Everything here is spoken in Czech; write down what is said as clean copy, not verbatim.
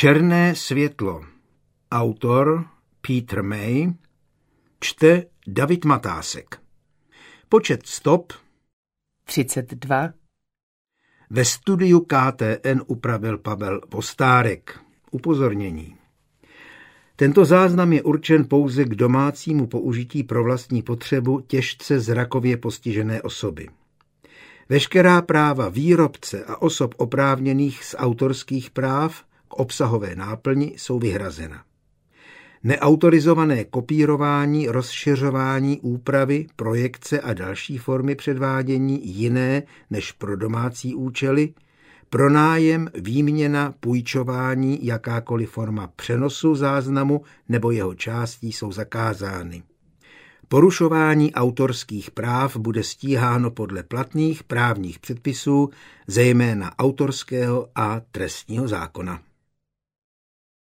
Černé světlo. Autor Peter May. Čte David Matásek. Počet stop 32. Ve studiu KTN upravil Pavel Vostárek. Upozornění. Tento záznam je určen pouze k domácímu použití pro vlastní potřebu těžce zrakově postižené osoby. Veškerá práva výrobce a osob oprávněných z autorských práv k obsahové náplni jsou vyhrazena. Neautorizované kopírování, rozšiřování, úpravy, projekce a další formy předvádění jiné než pro domácí účely, pronájem, výměna, půjčování, jakákoliv forma přenosu záznamu nebo jeho částí jsou zakázány. Porušování autorských práv bude stíháno podle platných právních předpisů, zejména autorského a trestního zákona.